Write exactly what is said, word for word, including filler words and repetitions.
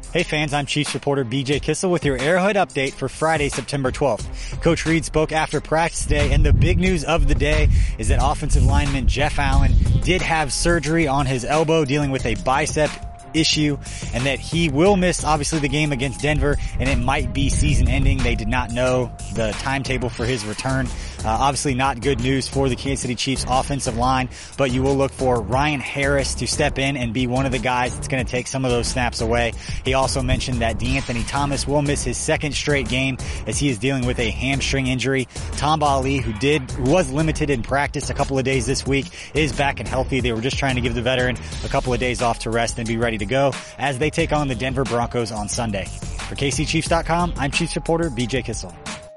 Hey fans, I'm Chiefs reporter B J Kissel with your Arrowhead update for Friday, September twelfth. Coach Reed spoke after practice today, and the big news of the day is that offensive lineman Jeff Allen did have surgery on his elbow dealing with a bicep issue, and that he will miss obviously the game against Denver, and it might be season ending. They did not know the timetable for his return. Uh, obviously not good news for the Kansas City Chiefs offensive line, but you will look for Ryan Harris to step in and be one of the guys that's going to take some of those snaps away. He also mentioned that DeAnthony Thomas will miss his second straight game as he is dealing with a hamstring injury. Tamba Ali, who did, who was limited in practice a couple of days this week, is back and healthy. They were just trying to give the veteran a couple of days off to rest and be ready to go as they take on the Denver Broncos on Sunday. For K C Chiefs dot com, I'm Chiefs reporter B J Kissel.